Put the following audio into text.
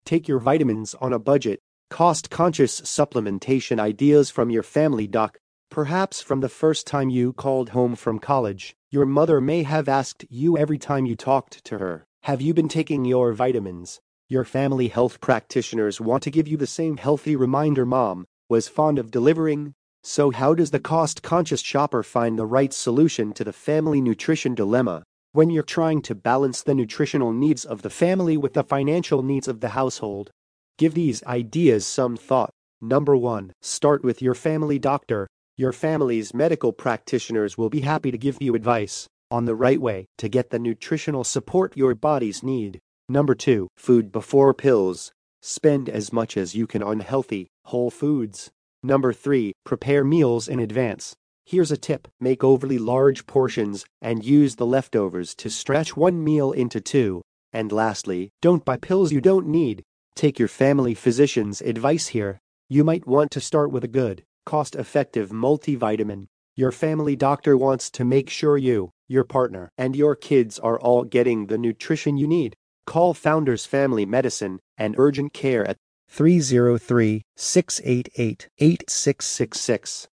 Take your vitamins on a budget. Cost-conscious supplementation ideas from your family doc. Perhaps from the first time you called home from college, your mother may have asked you every time you talked to her, "Have you been taking your vitamins?" Your family health practitioners want to give you the same healthy reminder mom was fond of delivering. So how does the cost-conscious shopper find the right solution to the family nutrition dilemma? When you're trying to balance the nutritional needs of the family with the financial needs of the household, give these ideas some thought. Number 1. Start with your family doctor. Your family's medical practitioners will be happy to give you advice on the right way to get the nutritional support your bodies need. Number 2. Food before pills. Spend as much as you can on healthy, whole foods. Number 3. Prepare meals in advance. Here's a tip: make overly large portions and use the leftovers to stretch one meal into two. And lastly, don't buy pills you don't need. Take your family physician's advice here. You might want to start with a good, cost-effective multivitamin. Your family doctor wants to make sure you, your partner, and your kids are all getting the nutrition you need. Call Founders Family Medicine and Urgent Care at 303-688-8666.